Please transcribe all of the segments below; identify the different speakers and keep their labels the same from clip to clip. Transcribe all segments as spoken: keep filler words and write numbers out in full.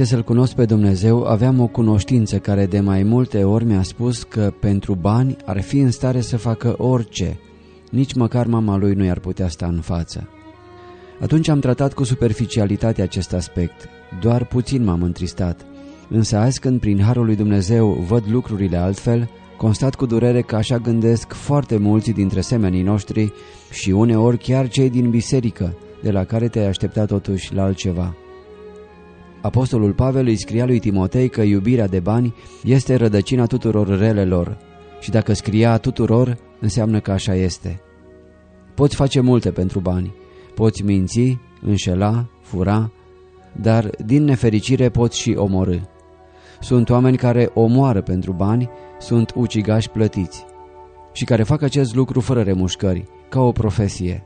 Speaker 1: să-L cunosc pe Dumnezeu, aveam o cunoștință care de mai multe ori mi-a spus că pentru bani ar fi în stare să facă orice, nici măcar mama lui nu i-ar putea sta în față. Atunci am tratat cu superficialitate acest aspect, doar puțin m-am întristat, însă azi când prin harul lui Dumnezeu văd lucrurile altfel, constat cu durere că așa gândesc foarte mulți dintre semenii noștri și uneori chiar cei din biserică, de la care te-ai aștepta totuși la altceva. Apostolul Pavel îi scria lui Timotei că iubirea de bani este rădăcina tuturor relelor și dacă scria tuturor, înseamnă că așa este. Poți face multe pentru bani, poți minți, înșela, fura, dar din nefericire poți și omorî. Sunt oameni care omoară pentru bani, sunt ucigași plătiți și care fac acest lucru fără remușcări, ca o profesie.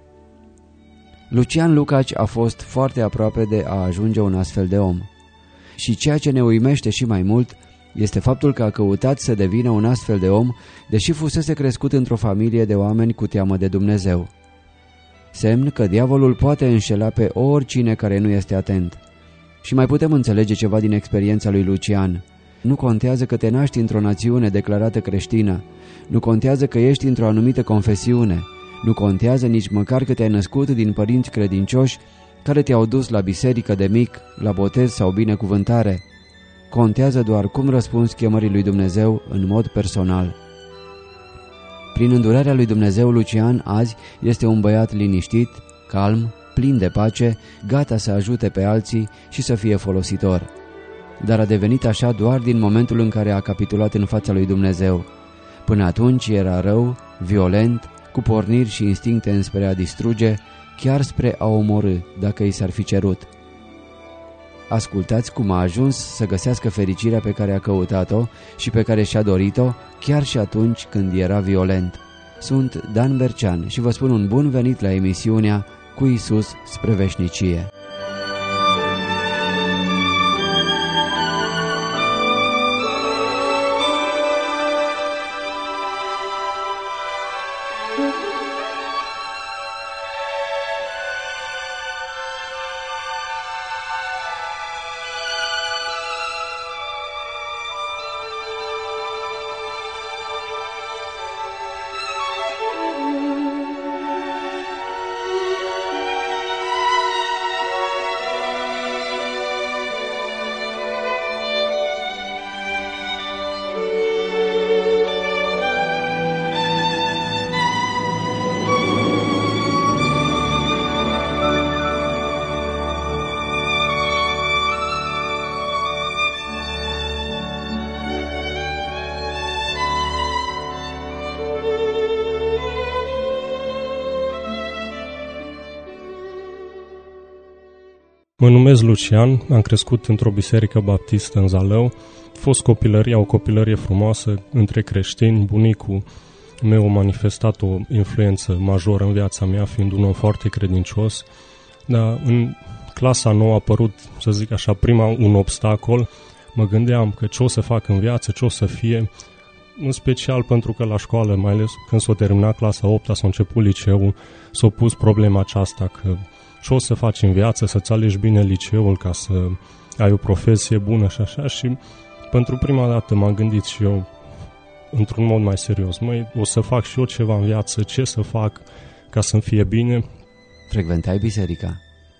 Speaker 1: Lucian Lucaci a fost foarte aproape de a ajunge un astfel de om. Și ceea ce ne uimește și mai mult este faptul că a căutat să devină un astfel de om, deși fusese crescut într-o familie de oameni cu teamă de Dumnezeu. Semn că diavolul poate înșela pe oricine care nu este atent. Și mai putem înțelege ceva din experiența lui Lucian. Nu contează că te naști într-o națiune declarată creștină, nu contează că ești într-o anumită confesiune, nu contează nici măcar că te-ai născut din părinți credincioși care te-au dus la biserică de mic, la botez sau binecuvântare. Contează doar cum răspunzi chemării lui Dumnezeu în mod personal. Prin îndurarea lui Dumnezeu, Lucian azi este un băiat liniștit, calm, plin de pace, gata să ajute pe alții și să fie folositor. Dar a devenit așa doar din momentul în care a capitulat în fața lui Dumnezeu. Până atunci era rău, violent, cu porniri și instincte înspre a distruge, chiar spre a omorî, dacă i s-ar fi cerut. Ascultați cum a ajuns să găsească fericirea pe care a căutat-o și pe care și-a dorit-o, chiar și atunci când era violent. Sunt Dan Bercean și vă spun un bun venit la emisiunea Cu Iisus spre veșnicie.
Speaker 2: Mă numesc Lucian, am crescut într-o biserică baptistă în Zalău. A fost copilăria, o copilărie frumoasă între creștini. Bunicul meu a manifestat o influență majoră în viața mea, fiind un om foarte credincios. Dar în clasa nouă a apărut, să zic așa, prima un obstacol. Mă gândeam că ce o să fac în viață, ce o să fie, în special pentru că la școală, mai ales când s-a terminat clasa a opta, s-a început liceul, s-a pus problema aceasta că ce o să faci în viață, să-ți alegi bine liceul ca să ai o profesie bună și așa. Și pentru prima dată m-am gândit și eu într-un mod mai serios, măi, o să fac și eu ceva în viață, ce să fac ca să-mi fie bine.
Speaker 1: Frecventai biserica?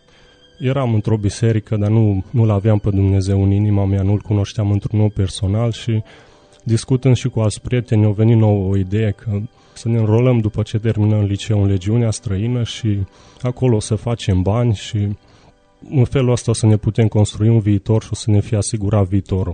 Speaker 2: Eram într-o biserică, dar nu, nu-L aveam pe Dumnezeu în inima mea, nu-L cunoșteam într-un mod personal și discutând și cu alți prieteni, au venit nouă o idee că să ne înrolăm după ce terminăm liceul în Legiunea Străină și acolo o să facem bani și în felul ăsta o să ne putem construi un viitor și o să ne fie asigurat viitorul.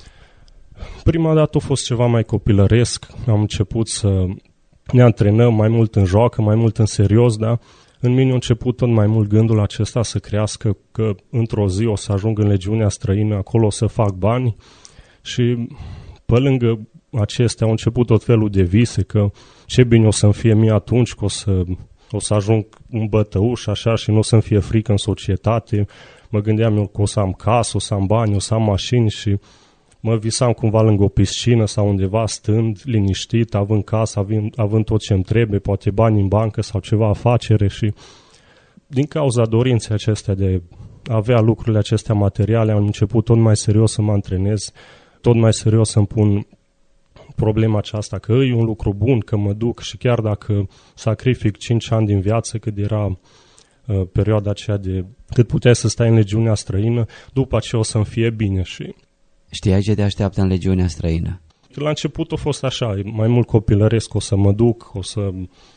Speaker 2: Prima dată a fost ceva mai copilăresc, am început să ne antrenăm mai mult în joacă, mai mult în serios, dar în mine a început tot mai mult gândul acesta să crească că într-o zi o să ajung în Legiunea Străină, acolo o să fac bani și pe lângă acestea au început tot felul de vise, că ce bine o să-mi fie mie atunci, că o să, o să ajung un bătăuș așa și nu o să-mi fie frică în societate. Mă gândeam eu că o să am casă, o să am bani, o să am mașini și mă visam cumva lângă o piscină sau undeva stând liniștit, având casă, având, având tot ce-mi trebuie, poate bani în bancă sau ceva afacere și din cauza dorinței acestea de avea lucrurile acestea materiale, am început tot mai serios să mă antrenez, tot mai serios să-mi pun problema aceasta, că e un lucru bun, că mă duc și chiar dacă sacrific cinci ani din viață, cât era uh, perioada aceea de cât puteai să stai în legiunea străină, după aceea o să-mi fie bine. Și
Speaker 1: știai ce te așteaptă în legiunea străină?
Speaker 2: La început a fost așa, mai mult copilăresc, o să mă duc, o să...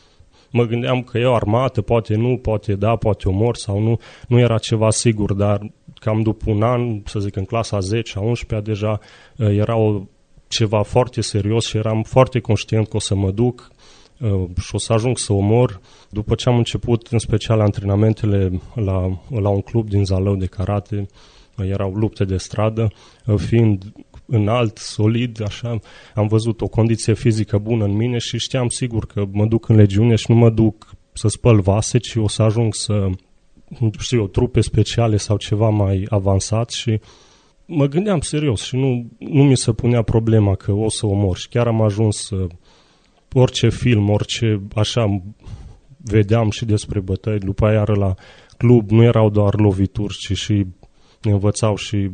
Speaker 2: Mă gândeam că e o armată, poate nu, poate da, poate omor sau nu. Nu era ceva sigur, dar cam după un an, să zic în clasa zece, a unsprezecea, deja era o, ceva foarte serios și eram foarte conștient că o să mă duc uh, și o să ajung să omor. După ce am început, în special antrenamentele la, la un club din Zalău de karate, uh, erau lupte de stradă, uh, fiind înalt, solid, așa, am văzut o condiție fizică bună în mine și știam sigur că mă duc în legiune și nu mă duc să spăl vase, ci o să ajung să, știu eu, trupe speciale sau ceva mai avansat și mă gândeam serios și nu, nu mi se punea problema că o să omor și chiar am ajuns uh, orice film, orice așa vedeam și despre bătăi, după aia la club nu erau doar lovituri, ci și ne învățau și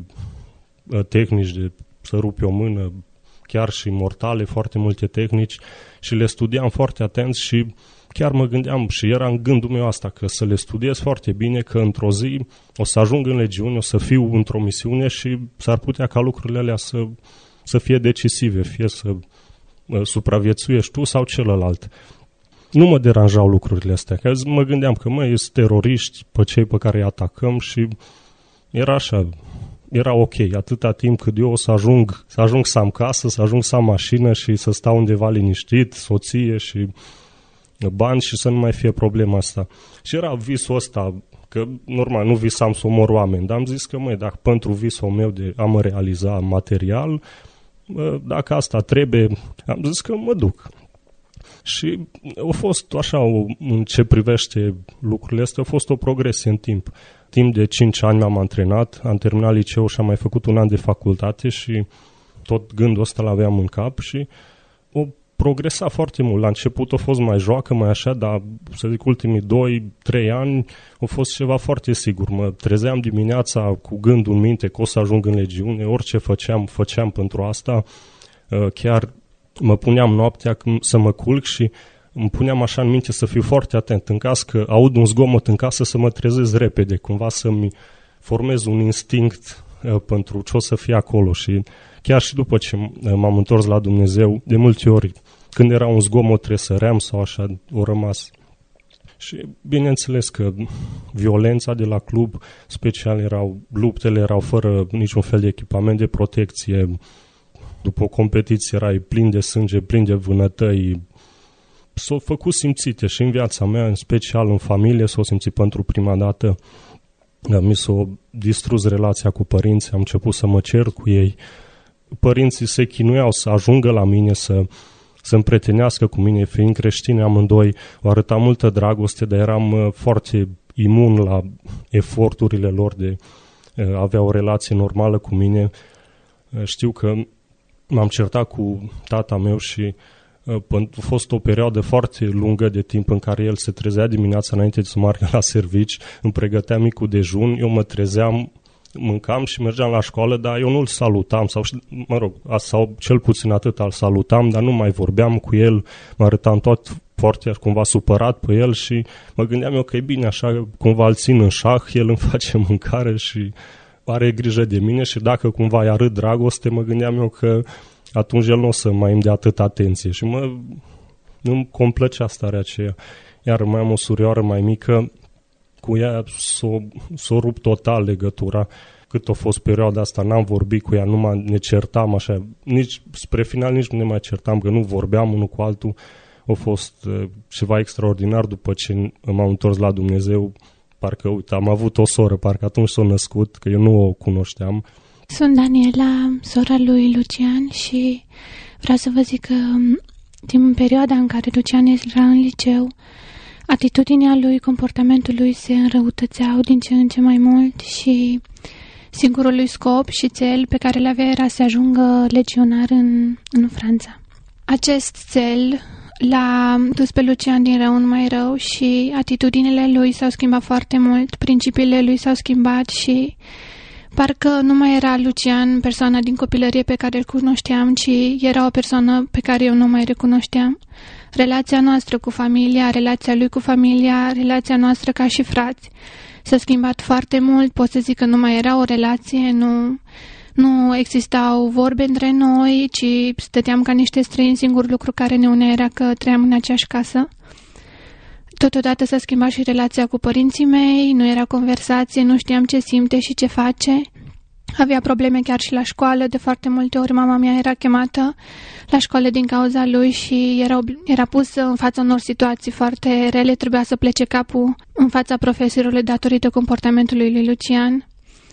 Speaker 2: uh, tehnici de să rupi o mână, chiar și mortale, foarte multe tehnici și le studiam foarte atent și chiar mă gândeam și era în gândul meu asta, că să le studiez foarte bine, că într-o zi o să ajung în legiune, o să fiu într-o misiune și s-ar putea ca lucrurile alea să, să fie decisive, fie să uh, supraviețuiești tu sau celălalt. Nu mă deranjau lucrurile astea, că mă gândeam că măi, sunt teroriști pe cei pe care îi atacăm și era așa... Era ok, atâta timp cât eu o să ajung, să ajung să am casă, să ajung să am mașină și să stau undeva liniștit, soție și bani și să nu mai fie problema asta. Și era visul ăsta, că normal nu visam să omor oameni, dar am zis că măi, dacă pentru visul meu de a mă realiza material, dacă asta trebuie, am zis că mă duc. Și a fost așa, în ce privește lucrurile astea, a fost o progresie în timp. Timp de cinci ani m-am antrenat, am terminat liceul și am mai făcut un an de facultate și tot gândul ăsta l-aveam în cap și o progresa foarte mult. La început a fost mai joacă, mai așa, dar să zic ultimii doi trei ani a fost ceva foarte sigur. Mă trezeam dimineața cu gândul în minte că o să ajung în legiune, orice făceam, făceam pentru asta. Chiar mă puneam noaptea să mă culc și îmi puneam așa în minte să fiu foarte atent. În caz că aud un zgomot în casă, să mă trezesc repede, cumva să-mi formez un instinct uh, pentru ce o să fie acolo. Și chiar și după ce m-am întors la Dumnezeu, de multe ori, când era un zgomot, tresăream sau așa, o rămas. Și bineînțeles că violența de la club, special erau, luptele erau fără niciun fel de echipament de protecție. După o competiție erai plin de sânge, plin de vânătăi. S-au făcut simțite și în viața mea, în special în familie, s-au simțit pentru prima dată. Mi s-a distrus relația cu părinții, am început să mă cer cu ei. Părinții se chinuiau să ajungă la mine, să să împrietenească cu mine, fiind creștini amândoi, o arăta multă dragoste, dar eram foarte imun la eforturile lor de a avea o relație normală cu mine. Știu că m-am certat cu tata meu și a fost o perioadă foarte lungă de timp în care el se trezea dimineața înainte de să meargă la servici, îmi pregătea micul dejun, eu mă trezeam, mâncam și mergeam la școală, dar eu nu-l salutam, sau, mă rog, sau cel puțin atât îl salutam, dar nu mai vorbeam cu el, mă arătam tot foarte cumva supărat pe el și mă gândeam eu că e bine așa, cumva îl țin în șah, el îmi face mâncare și are grijă de mine și dacă cumva îi arăt dragoste, mă gândeam eu că atunci el nu o să mai îmi dea atât atenție și mă, nu-mi complăcea starea aceea. Iar mai am o surioară mai mică, cu ea s-o, s-o rup total legătura. Cât a fost perioada asta, n-am vorbit cu ea, numai ne certam așa, nici spre final nici nu ne mai certam, că nu vorbeam unul cu altul. A fost uh, ceva extraordinar după ce m-am întors la Dumnezeu. Parcă, uite, am avut o soră, parcă atunci s-a născut, că eu nu o cunoșteam.
Speaker 3: Sunt Daniela, sora lui Lucian și vreau să vă zic că din perioada în care Lucian era în liceu, atitudinea lui, comportamentul lui se înrăutățeau din ce în ce mai mult și singurul lui scop și cel pe care le avea era să ajungă legionar în, în Franța. Acest cel l-a dus pe Lucian din rău în mai rău și atitudinile lui s-au schimbat foarte mult, principiile lui s-au schimbat și parcă nu mai era Lucian persoana din copilărie pe care îl cunoșteam, ci era o persoană pe care eu nu mai recunoșteam. Relația noastră cu familia, relația lui cu familia, relația noastră ca și frați s-a schimbat foarte mult, pot să zic că nu mai era o relație, nu, nu existau vorbe între noi, ci stăteam ca niște străini, singurul lucru care ne unea era că trăiam în aceeași casă. Totodată s-a schimbat și relația cu părinții mei, nu era conversație, nu știam ce simte și ce face. Avea probleme chiar și la școală, de foarte multe ori mama mea era chemată la școală din cauza lui și era, era pusă în fața unor situații foarte rele, trebuia să plece capul în fața profesorilor datorită comportamentului lui Lucian.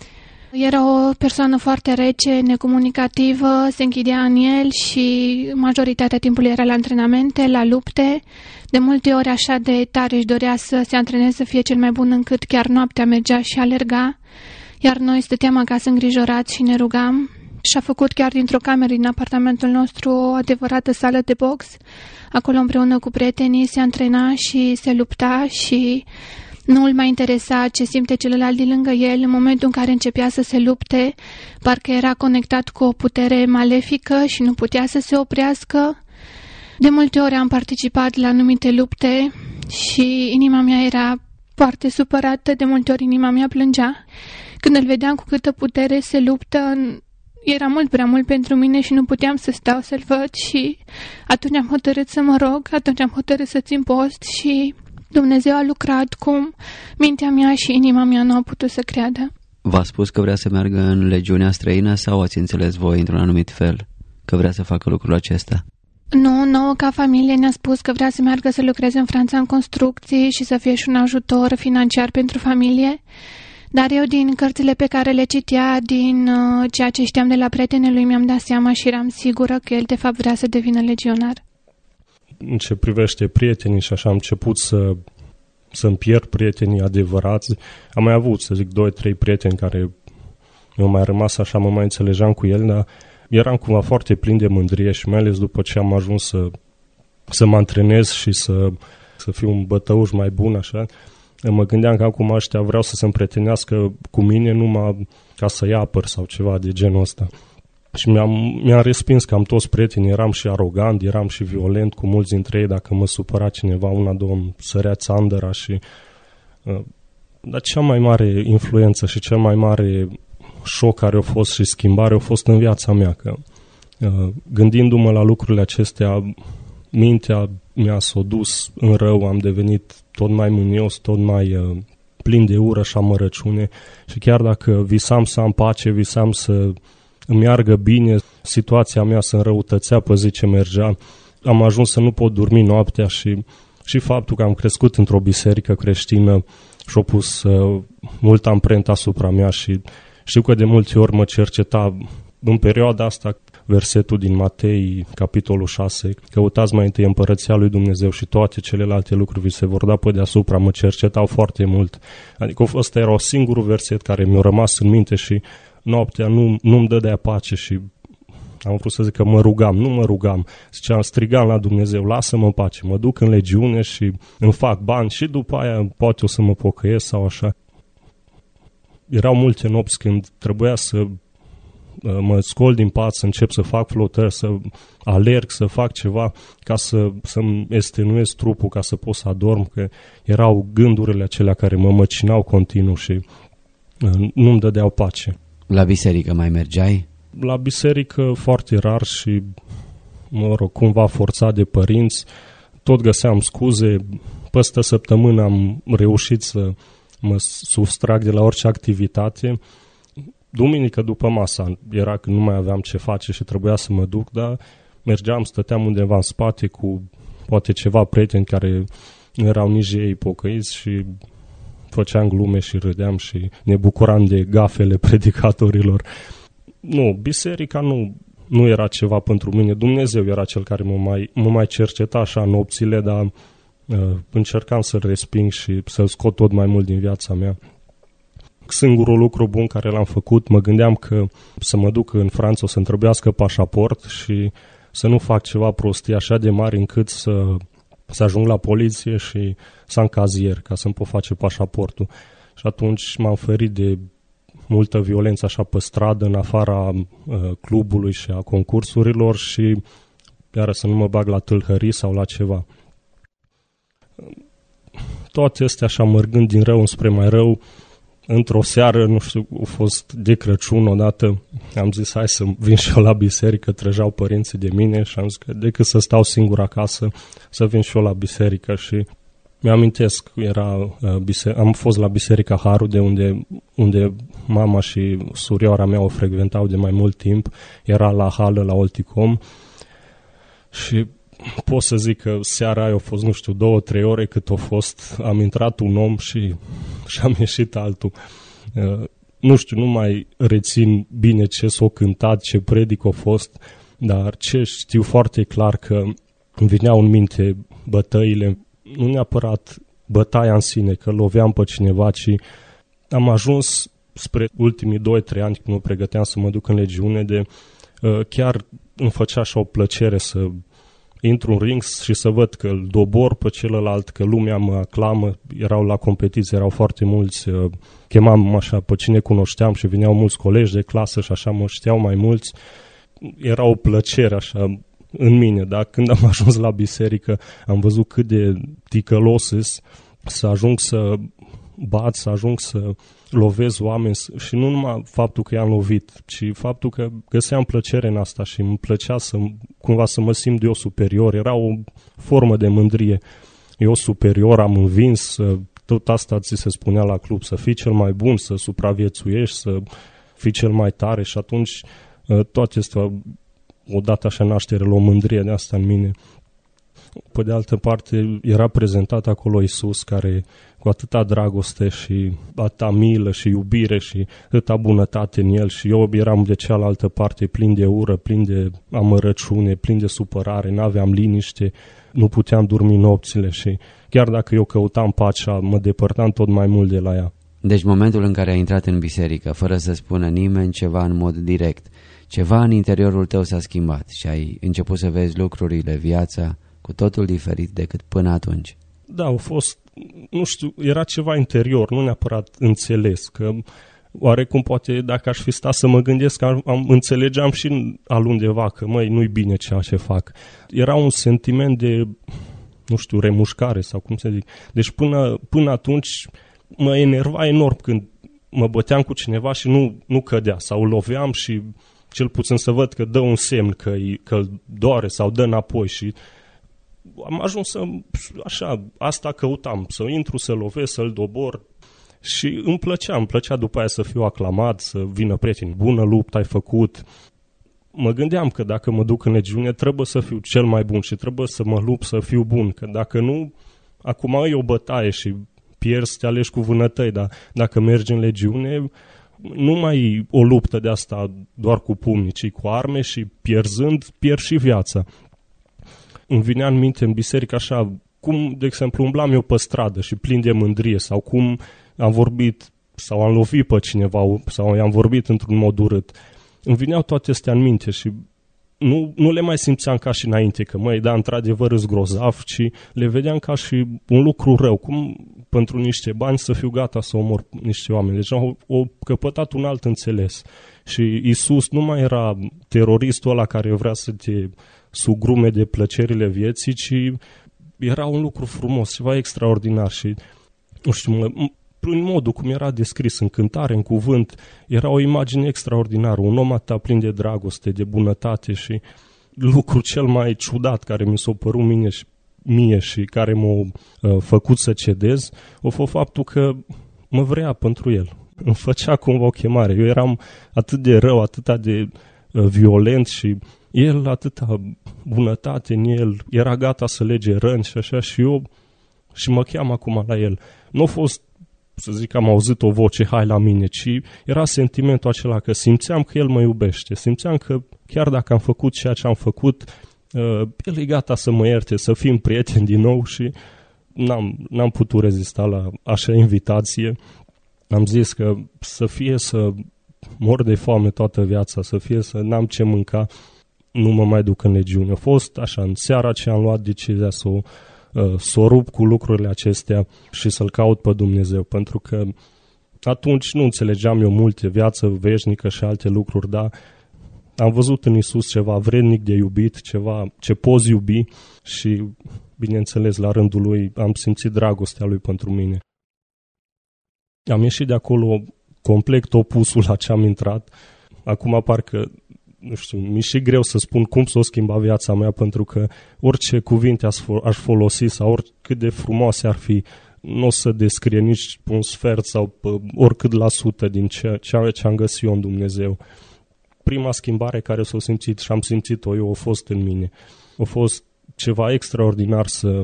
Speaker 3: Era o persoană foarte rece, necomunicativă, se închidea în el și majoritatea timpului era la antrenamente, la lupte. De multe ori așa de tare își dorea să se antreneze, să fie cel mai bun încât chiar noaptea mergea și alerga. Iar noi stăteam acasă îngrijorați și ne rugam. Și-a făcut chiar dintr-o cameră din apartamentul nostru o adevărată sală de box. Acolo împreună cu prietenii se antrena și se lupta și nu îl mai interesa ce simte celălalt din lângă el. În momentul în care începea să se lupte, parcă era conectat cu o putere malefică și nu putea să se oprească. De multe ori am participat la anumite lupte și inima mea era foarte supărată, de multe ori inima mea plângea. Când îl vedeam cu câtă putere se luptă, era mult prea mult pentru mine și nu puteam să stau să-l văd și atunci am hotărât să mă rog, atunci am hotărât să țin post și Dumnezeu a lucrat cum mintea mea și inima mea nu au putut să creadă.
Speaker 1: V-a spus că vrea să meargă în legiunea străină sau ați înțeles voi într-un anumit fel că vrea să facă lucrul acesta?
Speaker 3: Nu, nouă ca familie ne-a spus că vrea să meargă să lucreze în Franța în construcții și să fie și un ajutor financiar pentru familie. Dar eu din cărțile pe care le citea, din uh, ceea ce știam de la prietenii lui, mi-am dat seama și eram sigură că el de fapt vrea să devină legionar.
Speaker 2: În ce privește prietenii și așa am început să, să-mi pierd prietenii adevărați. Am mai avut, să zic, doi, trei prieteni care mi-au mai rămas așa, mă mai înțelegeam cu el, dar eram cumva foarte plin de mândrie și mai ales după ce am ajuns să, să mă antrenez și să, să fiu un bătăuș mai bun, așa. Mă gândeam că acum ăștia vreau să se împrietenească cu mine numai ca să-i apăr sau ceva de genul ăsta. Și mi-am, mi-am respins că am toți prieteni, eram și arogant, eram și violent cu mulți dintre ei, dacă mă supăra cineva, una, două, îmi sărea țandăra și... Uh, dar cea mai mare influență și cea mai mare șoc care a fost și schimbare a fost în viața mea, că uh, gândindu-mă la lucrurile acestea, mintea mea s-a dus în rău, am devenit tot mai mânios, tot mai uh, plin de ură și amărăciune și chiar dacă visam să am pace, visam să îmi meargă bine, situația mea se înrăutățea pe zi ce mergea, am ajuns să nu pot dormi noaptea și, și faptul că am crescut într-o biserică creștină și-a pus uh, mult amprenta asupra mea și știu că de multe ori mă cerceta în perioada asta versetul din Matei, capitolul șase, căutați mai întâi împărăția lui Dumnezeu și toate celelalte lucruri vi se vor da pe deasupra, mă cercetau foarte mult. Adică ăsta era un singur verset care mi-a rămas în minte și noaptea nu, nu-mi dădea pace și am vrut să zic că mă rugam, nu mă rugam, ziceam, strigam la Dumnezeu, lasă-mă pace, mă duc în legiune și îmi fac bani și după aia poate o să mă pocăiesc sau așa. Erau multe nopți când trebuia să mă scol din pat, să încep să fac flotări, să alerg, să fac ceva ca să, să-mi estenuez trupul, ca să pot să adorm, că erau gândurile acelea care mă măcinau continuu și nu-mi dădeau pace.
Speaker 1: La biserică mai mergeai?
Speaker 2: La biserică foarte rar și, mă rog, cumva forțat de părinți, tot găseam scuze. Peste săptămână am reușit să mă sustrag de la orice activitate. Duminică după masa era când nu mai aveam ce face și trebuia să mă duc, dar mergeam, stăteam undeva în spate cu poate ceva prieteni care nu erau nici ei pocăiți și făceam glume și râdeam și ne bucuram de gafele predicatorilor. Nu, biserica nu, nu era ceva pentru mine. Dumnezeu era cel care mă mai, mă mai cerceta așa nopțile, dar uh, încercam să-l resping și să-l scot tot mai mult din viața mea. Singurul lucru bun care l-am făcut, mă gândeam că să mă duc în Franța o să-mi trebuiască pașaport și să nu fac ceva prostii așa de mari încât să, să ajung la poliție și să am cazier ca să-mi pot face pașaportul. Și atunci m-am ferit de multă violență așa pe stradă, în afara uh, clubului și a concursurilor și iară să nu mă bag la tâlhării sau la ceva. Toate astea așa mărgând din rău înspre mai rău, într-o seară, nu știu, a fost de Crăciun odată, am zis hai să vin și eu la biserică, trăgeau părinții de mine și am zis că decât să stau singur acasă, să vin și eu la biserică și mi-amintesc, era, uh, biser- am fost la Biserica Harul, de unde, unde mama și surioara mea o frecventau de mai mult timp, era la hală, la Olticom și pot să zic că seara aia a fost, nu știu, două, trei ore cât a fost, am intrat un om și, și am ieșit altul. Uh, nu știu, nu mai rețin bine ce s-a cântat, ce predic a fost, dar ce știu foarte clar că îmi vineau în minte bătăile, nu neapărat bătaia în sine, că loveam pe cineva, ci am ajuns spre ultimii doi trei ani când mă pregăteam să mă duc în legiune, de uh, chiar îmi făcea așa o plăcere să intru în ring și să văd că îl dobor pe celălalt, că lumea mă aclamă, erau la competiție, erau foarte mulți, uh, chemam așa pe cine cunoșteam și vineau mulți colegi de clasă și așa mă știau mai mulți, era o plăcere așa în mine, da? Când am ajuns la biserică, am văzut cât de ticălos să ajung să bat, să ajung să lovez oameni și nu numai faptul că i-am lovit, ci faptul că găseam plăcere în asta și îmi plăcea să, cumva să mă simt eu superior. Era o formă de mândrie. Eu superior, am învins, tot asta ți se spunea la club, să fii cel mai bun, să supraviețuiești, să fii cel mai tare și atunci toate astea odată așa naștere la o mândrie de asta în mine. Pe de altă parte, era prezentat acolo Iisus, care cu atâta dragoste și atâta milă și iubire și atâta bunătate în el și eu eram de cealaltă parte plin de ură, plin de amărăciune, plin de supărare, n-aveam liniște, nu puteam dormi nopțile și chiar dacă eu căutam pacea, mă depărtam tot mai mult de la ea.
Speaker 1: Deci momentul în care ai intrat în biserică, fără să spună nimeni ceva în mod direct, ceva în interiorul tău s-a schimbat și ai început să vezi lucrurile, viața, cu totul diferit decât până atunci.
Speaker 2: Da, a fost, nu știu, era ceva interior, nu neapărat înțeles, că oarecum poate dacă aș fi stat să mă gândesc, am, am, înțelegeam și al undeva că, măi, nu-i bine ceea ce fac. Era un sentiment de, nu știu, remușcare sau cum să zic. Deci până, până atunci mă enerva enorm când mă băteam cu cineva și nu, nu cădea sau loveam și cel puțin să văd că dă un semn că îl doare sau dă înapoi și am ajuns să, așa, asta căutam, să intru, să lovesc, să-l dobor și îmi plăcea, îmi plăcea după aia să fiu aclamat, să vină prieteni, bună luptă ai făcut. Mă gândeam că dacă mă duc în legiune trebuie să fiu cel mai bun și trebuie să mă lupt să fiu bun, că dacă nu, acum e o bătaie și pierzi, te alegi cu vânătăi, dar dacă mergi în legiune, nu mai o luptă de asta doar cu pumnii, ci cu arme și pierzând, pierzi și viața. Îmi vinea în minte în biserică așa, cum, de exemplu, umblam eu pe stradă și plin de mândrie sau cum am vorbit sau am lovit pe cineva sau i-am vorbit într-un mod urât. Îmi vineau toate astea în minte și nu, nu le mai simțeam ca și înainte, că măi, da, într-adevăr îs grozav, ci le vedeam ca și un lucru rău, cum pentru niște bani să fiu gata să omor niște oameni. Deci au, au căpătat un alt înțeles. Și Iisus nu mai era teroristul ăla care vrea să te sugrume de plăcerile vieții, ci era un lucru frumos, ceva extraordinar și, nu știu, mă, prin modul cum era descris în cântare, în cuvânt, era o imagine extraordinară, un om atât plin de dragoste, de bunătate și lucrul cel mai ciudat care mi s-a părut mie și, mie și care m-a uh, făcut să cedez, a fost faptul că mă vrea pentru el. Îmi făcea cumva o chemare. Eu eram atât de rău, atât de uh, violent și el atâta bunătate în el, era gata să lege răni și așa și eu și mă cheam acum la el. Nu a fost, să zic, am auzit o voce, hai la mine, ci era sentimentul acela că simțeam că el mă iubește, simțeam că chiar dacă am făcut ceea ce am făcut, uh, el e gata să mă ierte, să fim prieteni din nou și n-am, n-am putut rezista la așa invitație. Am zis că să fie să mor de foame toată viața, să fie să n-am ce mânca, nu mă mai duc în legiune. A fost așa, în seara ce am luat decizia să o, să o rup cu lucrurile acestea și să-L caut pe Dumnezeu, pentru că atunci nu înțelegeam eu multe, viață veșnică și alte lucruri, dar am văzut în Iisus ceva vrednic de iubit, ceva ce poți iubi și, bineînțeles, la rândul Lui am simțit dragostea Lui pentru mine. Am ieșit de acolo complet opusul la ce am intrat. Acum parcă, nu știu, mi-e și greu să spun cum s-o schimba viața mea, pentru că orice cuvinte aș folosi sau oricât de frumoase ar fi, nu o să descrie nici un sfert sau oricât la sută din ce, ce am găsit eu în Dumnezeu. Prima schimbare care s-o simțit și am simțit-o eu a fost în mine. A fost ceva extraordinar să,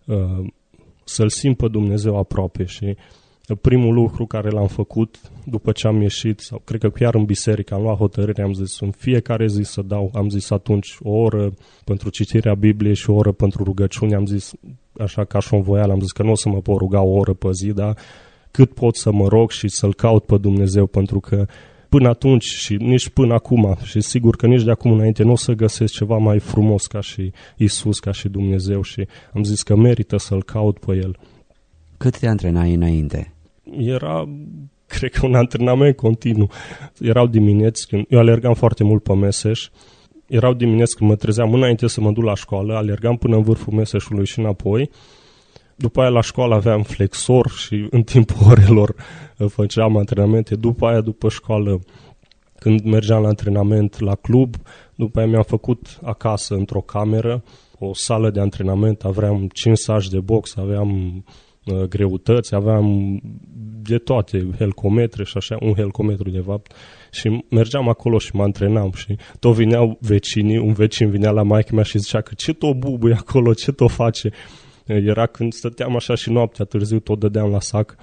Speaker 2: să-L simt pe Dumnezeu aproape și primul lucru care l-am făcut după ce am ieșit, sau cred că chiar în biserică, am luat hotărâre, am zis în fiecare zi să dau, am zis atunci o oră pentru citirea Bibliei și o oră pentru rugăciune, am zis așa ca și o voială, am zis că nu o să mă pot ruga o oră pe zi, dar cât pot să mă rog și să-L caut pe Dumnezeu, pentru că până atunci și nici până acum și sigur că nici de acum înainte nu o să găsesc ceva mai frumos ca și Iisus, ca și Dumnezeu, și am zis că merită să-L caut pe El.
Speaker 1: Cât te antrenai înainte?
Speaker 2: Era, cred că un antrenament continuu. Erau dimineți, când eu alergam foarte mult pe Meseș, erau dimineți când mă trezeam înainte să mă duc la școală, alergam până în vârful Meseșului și înapoi. După aia la școală aveam flexor și în timpul orelor făceam antrenamente. După aia, după școală, când mergeam la antrenament la club, după aia mi-am făcut acasă într-o cameră o sală de antrenament, aveam cinci saci de box, aveam uh, greutăți, aveam de toate, helcometre și așa, un helcometru de fapt, și mergeam acolo și mă antrenam și tot vineau vecinii, un vecin vinea la maică mea și zicea că ce tot bubuie acolo, ce tot face. Era când stăteam așa și noaptea târziu, tot dădeam la sac.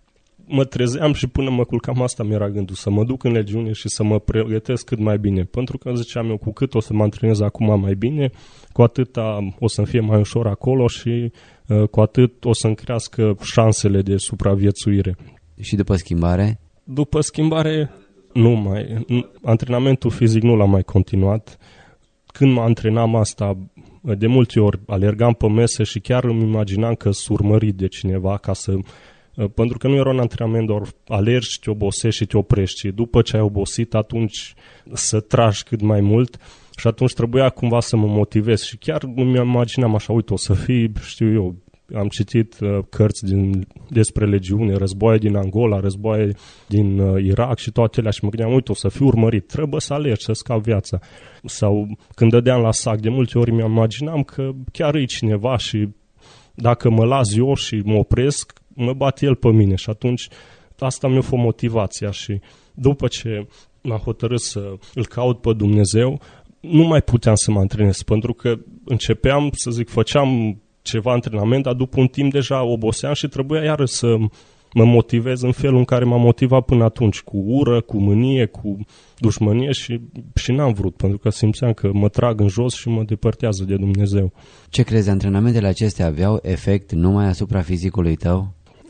Speaker 2: Mă trezeam și până mă culcam, asta mi-era gândul, să mă duc în legiune și să mă pregătesc cât mai bine. Pentru că ziceam eu, cu cât o să mă antrenez acum mai bine, cu atât o să-mi fie mai ușor acolo și uh, cu atât o să-mi crească șansele de supraviețuire.
Speaker 1: Și după schimbare?
Speaker 2: După schimbare, nu mai. Antrenamentul fizic nu l-am mai continuat. Când mă antrenam asta, de multe ori alergam pe mese și chiar îmi imaginam că sunt urmărit de cineva ca să... Pentru că nu era un antrenament doar alergi, te obosești și te oprești. Și după ce ai obosit, atunci să tragi cât mai mult și atunci trebuia cumva să mă motivez. Și chiar îmi imaginam așa, uite, o să fii, știu eu, am citit uh, cărți din, despre legiune, războaie din Angola, războaie din uh, Irak și toate alea și mă gândeam, uite, o să fiu urmărit, trebuie să alergi, să scapi viața. Sau când dădeam la sac, de multe ori mi-am imaginam că chiar e cineva și dacă mă las eu și mă opresc, mă bate el pe mine și atunci asta mi-a fost motivația și după ce m-am hotărât să îl caut pe Dumnezeu, nu mai puteam să mă antrenez, pentru că începeam, să zic, făceam ceva antrenament, dar după un timp deja oboseam și trebuia iară să mă motivez în felul în care m-am motivat până atunci, cu ură, cu mânie, cu dușmănie și, și n-am vrut, pentru că simțeam că mă trag în jos și mă depărtează de Dumnezeu.
Speaker 1: Ce crezi, antrenamentele acestea aveau efect numai asupra fizicului tău?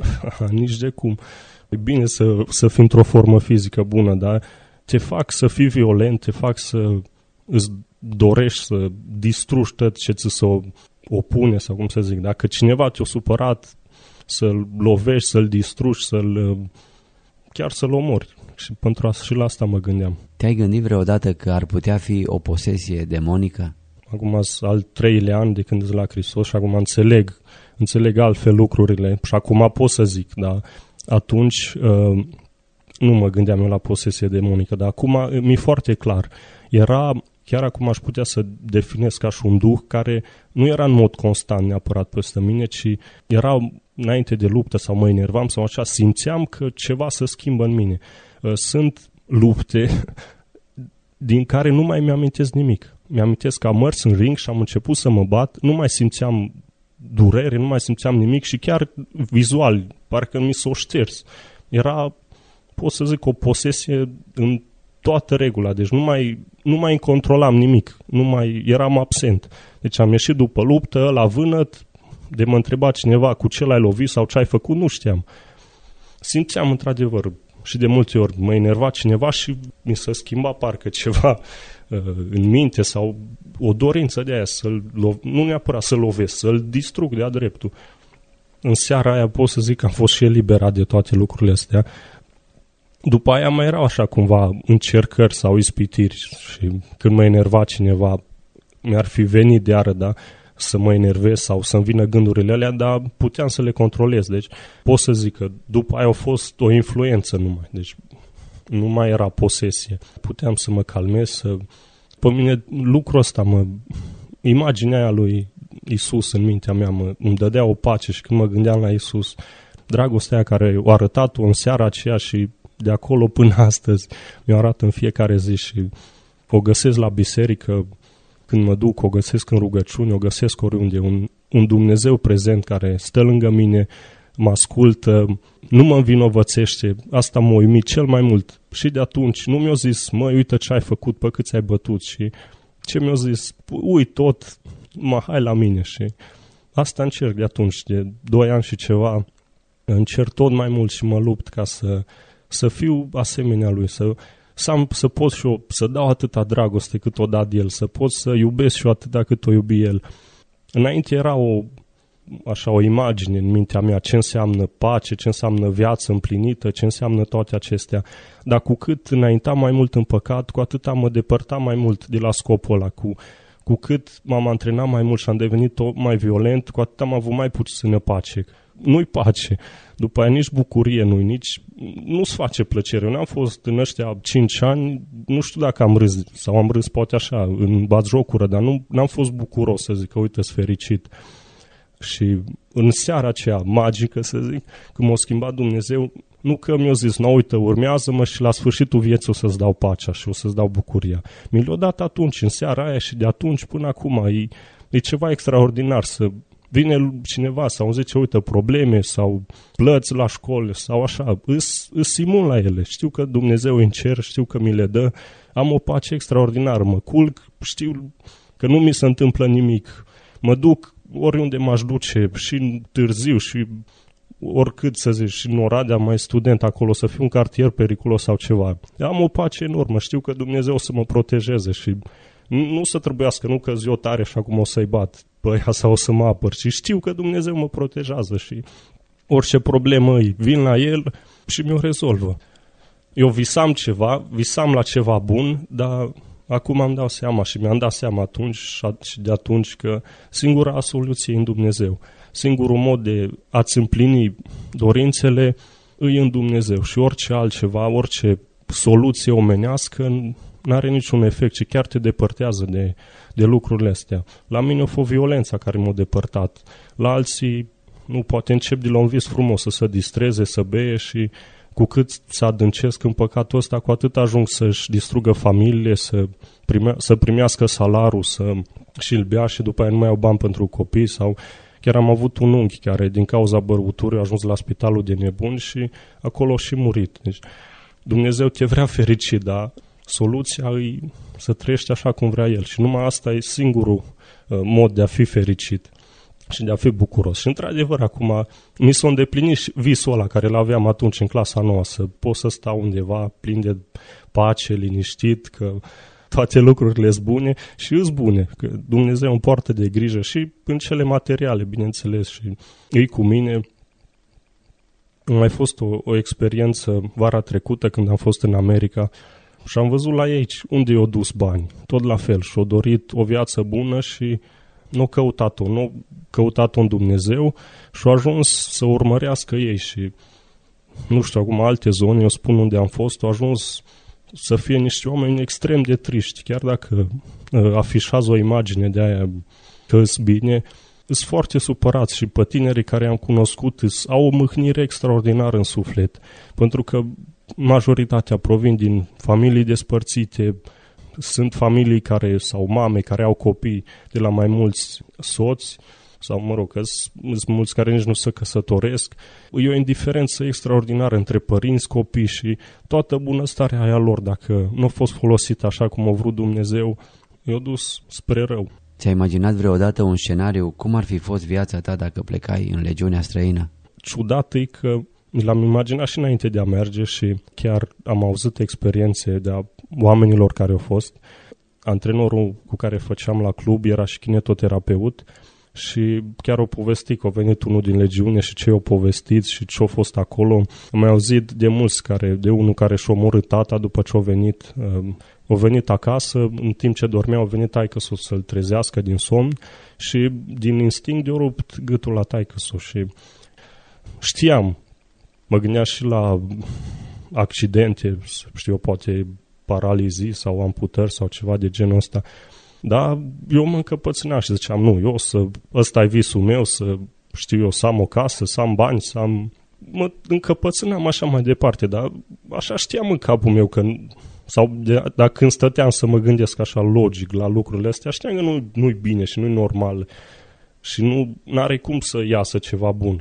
Speaker 2: Nici de cum. E bine să, să fii într-o formă fizică bună, dar te fac să fii violent, te fac să îți dorești să distrugi tot ce ți se opune, sau cum să zic. Dacă cineva te-a supărat, să-l lovești, să-l distrugi, să-l, chiar să-l omori. Și pentru asta, și la asta mă gândeam.
Speaker 1: Te-ai gândit vreodată că ar putea fi o posesie demonică?
Speaker 2: Acum al treilea an de când sunt la Hristos și acum înțeleg, înțeleg altfel lucrurile și acum pot să zic, dar atunci uh, nu mă gândeam eu la posesie demonică, dar acum mi-e foarte clar. Era, chiar acum aș putea să definesc ca și un duh care nu era în mod constant neapărat peste mine, ci era înainte de luptă sau mă enervam sau așa, simțeam că ceva se schimbă în mine. Uh, sunt lupte din care nu mai mi-amintesc nimic. Mi-amintesc că am mers în ring și am început să mă bat, nu mai simțeam durere, nu mai simțeam nimic și chiar vizual, parcă mi s-o șters. Era, pot să zic, o posesie în toată regula, deci nu mai, nu mai controlam nimic, nu mai eram absent. Deci am ieșit după luptă, la vânăt, de mă întreba cineva cu ce l-ai lovit sau ce ai făcut, nu știam. Simțeam într-adevăr Și de multe ori mă enerva cineva și mi se schimba parcă ceva uh, în minte sau o dorință de aia, să-l lo- nu neapărat să-l lovesc, să-l distrug de-a dreptul. În seara aia pot să zic că am fost și eliberat de toate lucrurile astea. După aia mai erau așa cumva încercări sau ispitiri și când mă enerva cineva, mi-ar fi venit de iară, da, să mă enervez sau să-mi vină gândurile alea, dar puteam să le controlez. Deci pot să zic că după aia a fost o influență numai. Deci nu mai era posesie. Puteam să mă calmez, să... Pe mine lucrul ăsta, mă... imaginea aia lui Iisus în mintea mea mă... îmi dădea o pace și când mă gândeam la Iisus, dragostea care o arătat-o în seara aceea și de acolo până astăzi mi-o arată în fiecare zi și o găsesc la biserică, când mă duc, o găsesc în rugăciuni, o găsesc oriunde, un, un Dumnezeu prezent care stă lângă mine, mă ascultă, nu mă învinovățește, asta m-a uimit cel mai mult. Și de atunci nu mi-a zis, măi, uite ce ai făcut, pe cât ți-ai bătut și ce mi-a zis, ui tot, mă, hai la mine și asta încerc de atunci, de doi ani și ceva, încerc tot mai mult și mă lupt ca să, să fiu asemenea lui, să... Să, am, să pot și eu să dau atâta dragoste cât o dat el, să pot să iubesc și eu atâta cât o iubi el. Înainte era o, așa, o imagine în mintea mea, ce înseamnă pace, ce înseamnă viață împlinită, ce înseamnă toate acestea. Dar cu cât înaintam mai mult în păcat, cu atât am mă depărtat mai mult de la scopul ăla. Cu, cu cât m-am antrenat mai mult și am devenit mai violent, cu atât am avut mai puțină pace. Nu-i pace. După aia nici bucurie nu-i, nici... Nu-ți face plăcere. Eu n-am fost în ăștia cinci ani, nu știu dacă am râs, sau am râs poate așa, în batjocură, dar nu, n-am fost bucuros să zic că uite-s fericit. Și în seara aceea magică, să zic, când m-a schimbat Dumnezeu, nu că mi-a zis, nu, uite, urmează-mă și la sfârșitul vieții o să-ți dau pacea și o să-ți dau bucuria. Mi l-a dat atunci, în seara aia și de atunci până acum. E, e ceva extraordinar să... Vine cineva sau îmi zice, uite, probleme sau plăți la școală sau așa, îs, îs imun la ele. Știu că Dumnezeu în cer, știu că mi le dă, am o pace extraordinară, mă culc, știu că nu mi se întâmplă nimic. Mă duc oriunde m-aș duce și târziu și oricât să zici, și în Oradea mai student acolo, să fiu un cartier periculos sau ceva. Am o pace enormă, știu că Dumnezeu o să mă protejeze și nu să trebuiască, nu că eu tare și acum o să-i bat pe aia sau o să mă apăr, și știu că Dumnezeu mă protejează și orice problemă îi vin la El și mi-o rezolvă. Eu visam ceva, visam la ceva bun, dar acum am dat seama și mi-am dat seama atunci și de atunci că singura soluție e în Dumnezeu. Singurul mod de a-ți împlini dorințele îi în Dumnezeu și orice altceva, orice soluție omenească n-are niciun efect, ci chiar te depărtează de, de lucrurile astea. La mine a fost violența care m-a depărtat. La alții, nu, poate încep de la un vis frumos să se distreze, să beie și cu cât se adâncesc în păcatul ăsta, cu atât ajung să-și distrugă familiile, să, prime, să primească salarul, să și-l bea și după aia nu mai au bani pentru copii. Sau chiar am avut un unchi care din cauza bărbăturii a ajuns la spitalul de nebuni și acolo a și murit. Deci Dumnezeu te vrea fericit, dar soluția e să trăiești așa cum vrea El și numai asta e singurul uh, mod de a fi fericit și de a fi bucuros. Și într-adevăr acum mi s-a îndeplinit visul ăla care l-aveam atunci în clasa nouă, să pot să stau undeva plin de pace, liniștit, că toate lucrurile sunt bune și îs bune, că Dumnezeu îmi poartă de grijă și în cele materiale, bineînțeles, și ei cu mine. A mai fost o, o experiență vara trecută când am fost în America și am văzut la ei unde i-au dus bani. Tot la fel și-au dorit o viață bună și nu căutat-o, nu căutat-o în Dumnezeu și au ajuns să urmărească ei și nu știu, acum alte zone, eu spun unde am fost, au ajuns să fie niște oameni extrem de triști, chiar dacă uh, afișează o imagine de aia că îs bine, îs foarte supărați și pe tinerii care am cunoscut îs, au o mâhnire extraordinară în suflet, pentru că majoritatea provin din familii despărțite, sunt familii care, sau mame care au copii de la mai mulți soți, sau mă rog, că sunt mulți care nici nu se căsătoresc. E o indiferență extraordinară între părinți, copii și toată bunăstarea aia lor, dacă nu a fost folosită așa cum a vrut Dumnezeu, i-a dus spre rău.
Speaker 1: Ți-ai imaginat vreodată un scenariu cum ar fi fost viața ta dacă plecai în legiunea străină?
Speaker 2: Ciudat e că l-am imaginat și înainte de a merge și chiar am auzit experiențe de a oamenilor care au fost. Antrenorul cu care făceam la club era și kinetoterapeut și chiar o povestit că a venit unul din legiune și ce i-a povestit și ce a fost acolo. Am mai auzit de mulți, care, de unul care și-a omorât tata după ce a venit. A venit acasă, în timp ce dormea, a venit taică-s-o să-l trezească din somn și din instinct i-a rupt gâtul la taică-s-o și știam, mă gândeam și la accidente, știu eu, poate paralizii sau amputări sau ceva de genul ăsta. Dar eu mă încăpățâneam și ziceam, nu, eu să, ăsta e visul meu, să știu eu, să am o casă, să am bani, să am... Mă încăpățâneam așa mai departe, dar așa știam în capul meu că... Sau de, dacă când stăteam să mă gândesc așa logic la lucrurile astea, știam că nu, nu-i bine și nu-i normal și nu are cum să iasă ceva bun.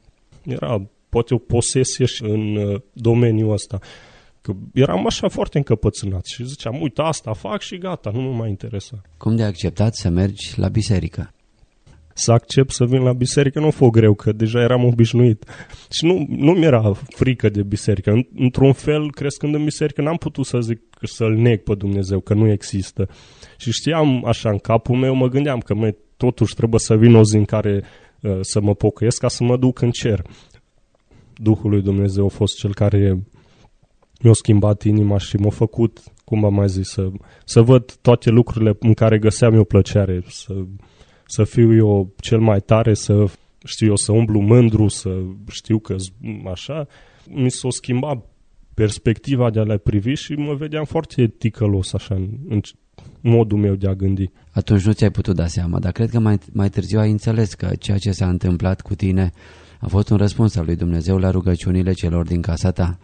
Speaker 2: Era poate o posesie și în uh, domeniul ăsta. Că eram așa foarte încăpățânat și ziceam, uite, asta fac și gata, nu mă mai interesa.
Speaker 1: Cum de acceptat să mergi la biserică?
Speaker 2: Să accept să vin la biserică nu a fost greu, că deja eram obișnuit. Și nu, nu mi-era frică de biserică. Într-un fel, crescând în biserică, n-am putut să zic, să-L neg pe Dumnezeu, că nu există. Și știam așa în capul meu, mă gândeam că mă, totuși trebuie să vin o zi în care uh, să mă pocăiesc ca să mă duc în cer. Duhul lui Dumnezeu a fost cel care mi-a schimbat inima și m-a făcut, cum am mai zis, să, să văd toate lucrurile în care găseam eu plăcere, să... să fiu eu cel mai tare, să știu eu, să umblu mândru, să știu că așa, mi s-a schimbat perspectiva de a le privi și mă vedeam foarte ticălos așa în, în modul meu de a gândi.
Speaker 1: Atunci nu ți-ai putut da seama, dar cred că mai, mai târziu ai înțeles că ceea ce s-a întâmplat cu tine a fost un răspuns al lui Dumnezeu la rugăciunile celor din casa ta.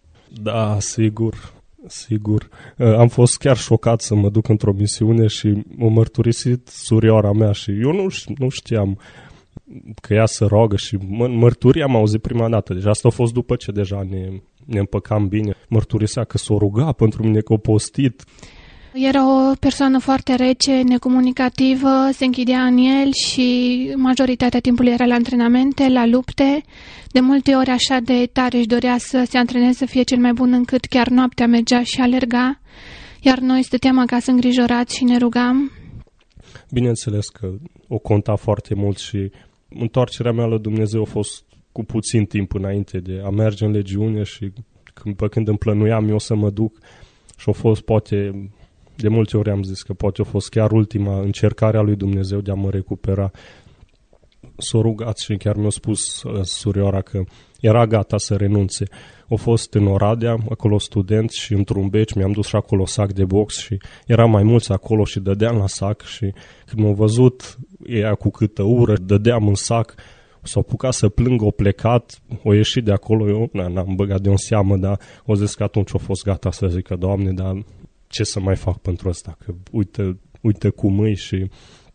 Speaker 2: Da, sigur. Sigur. Am fost chiar șocat să mă duc într-o misiune și m-a mărturisit surioara mea și eu nu, nu știam că ea se roagă și în mărturie am auzit prima dată. Deci asta a fost după ce deja ne, ne împăcam bine. Mărturisea că s-o ruga pentru mine, că o postit.
Speaker 3: Era o persoană foarte rece, necomunicativă, se închidea în el și majoritatea timpului era la antrenamente, la lupte. De multe ori așa de tare își dorea să se antreneze, să fie cel mai bun, încât chiar noaptea mergea și alerga, iar noi stăteam acasă îngrijorați și ne rugam.
Speaker 2: Bineînțeles că o conta foarte mult și întoarcerea mea la Dumnezeu a fost cu puțin timp înainte de a merge în legiune și când, pe când îmi plănuiam eu să mă duc și a fost poate... De multe ori am zis că poate a fost chiar ultima încercare a lui Dumnezeu de a mă recupera. S-a rugat și chiar mi-a spus uh, surioara că era gata să renunțe. A fost în Oradea, acolo student și într-un beci, mi-am dus și acolo sac de box și eram mai mulți acolo și dădeam la sac și când m-au văzut ea cu câtă ură, dădeam în sac, s-au apucat să plâng, o plecat, o ieșit de acolo, eu na, n-am băgat de-o seamă, dar o zis că atunci a fost gata să zică, Doamne, dar ce să mai fac pentru asta, că uite, uite cum îi și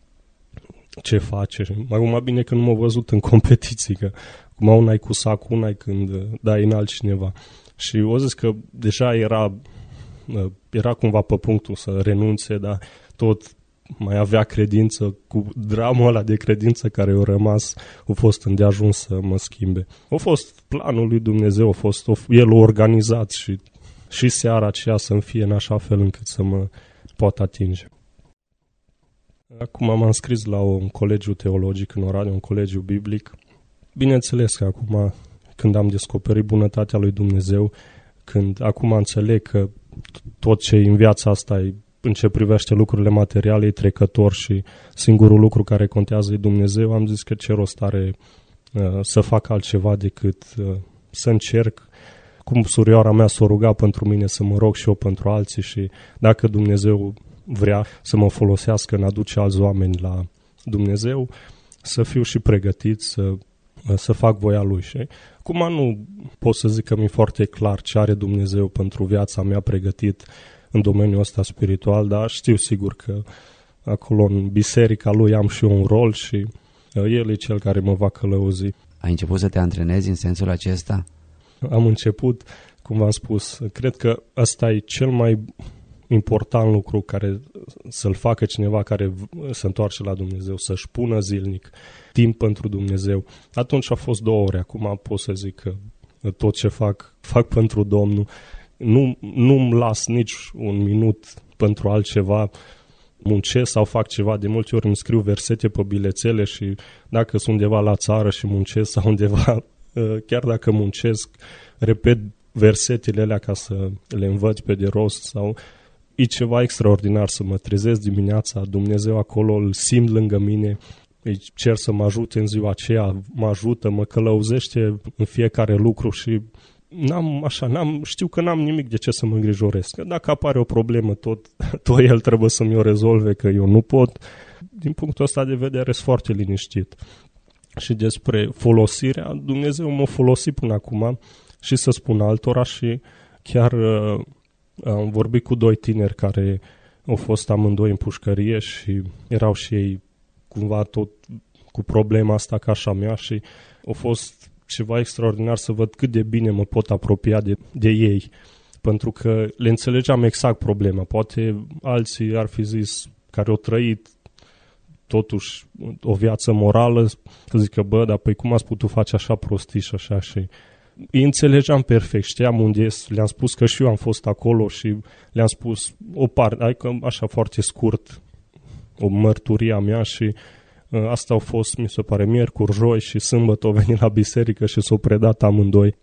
Speaker 2: ce face. Și acum bine că nu m-a văzut în competiții, că acum una-i cu sac, una-i când dai în altcineva. Și o zis că deja era, era cumva pe punctul să renunțe, dar tot mai avea credință, cu dramul ăla de credință care i-a rămas, a fost îndeajuns să mă schimbe. A fost planul lui Dumnezeu, a fost, el a organizat și și seara aceea să-mi fie în așa fel încât să mă pot atinge. Acum m-am înscris la un colegiu teologic în Oradea, un colegiu biblic. Bineînțeles că acum, când am descoperit bunătatea lui Dumnezeu, când acum înțeleg că tot ce e în viața asta e, în ce privește lucrurile materiale, e trecător și singurul lucru care contează e Dumnezeu, am zis că ce rost are uh, să fac altceva decât uh, să încerc. Cum surioara mea s-o ruga pentru mine să mă rog și eu pentru alții și dacă Dumnezeu vrea să mă folosească în a aduce alți oameni la Dumnezeu, să fiu și pregătit să, să fac voia Lui. Și acum nu pot să zic că mi-e foarte clar ce are Dumnezeu pentru viața mea pregătit în domeniul ăsta spiritual, dar știu sigur că acolo în biserica Lui am și eu un rol și El e Cel care mă va călăuzi.
Speaker 1: Ai început să te antrenezi în sensul acesta?
Speaker 2: Am început, cum v-am spus, cred că ăsta e cel mai important lucru care să-l facă cineva care se întoarce la Dumnezeu, să-și pună zilnic timp pentru Dumnezeu. Atunci a fost două ore, acum pot să zic că tot ce fac, fac pentru Domnul. Nu, nu-mi las nici un minut pentru altceva, muncesc sau fac ceva. De multe ori îmi scriu versete pe bilețele și dacă sunt undeva la țară și muncesc sau undeva, chiar dacă muncesc, repet versetele alea ca să le învăț pe de rost. Sau e ceva extraordinar să mă trezesc dimineața, Dumnezeu acolo îl simt lângă mine, îi cer să mă ajute în ziua aceea, mă ajută, mă călăuzește în fiecare lucru și n-am, așa, n-am, știu că n-am nimic de ce să mă îngrijorez. Că dacă apare o problemă, tot, tot el trebuie să mi-o rezolve, că eu nu pot. Din punctul ăsta de vedere sunt foarte liniștit. Și despre folosirea, Dumnezeu m-a folosit până acum și să spun altora și chiar uh, am vorbit cu doi tineri care au fost amândoi în pușcărie și erau și ei cumva tot cu problema asta ca așa mea și au fost ceva extraordinar să văd cât de bine mă pot apropia de, de ei, pentru că le înțelegeam exact problema. Poate alții ar fi zis, care au trăit totuși o viață morală, să zică, bă, dar păi cum ați putut face așa prostii și așa și... Îi înțelegeam perfect, știam unde ies, le-am spus că și eu am fost acolo și le-am spus o parte, adică așa foarte scurt, o mărturie a mea și uh, asta au fost, mi se pare, miercuri, joi și sâmbătă au venit la biserică și s-au predat amândoi.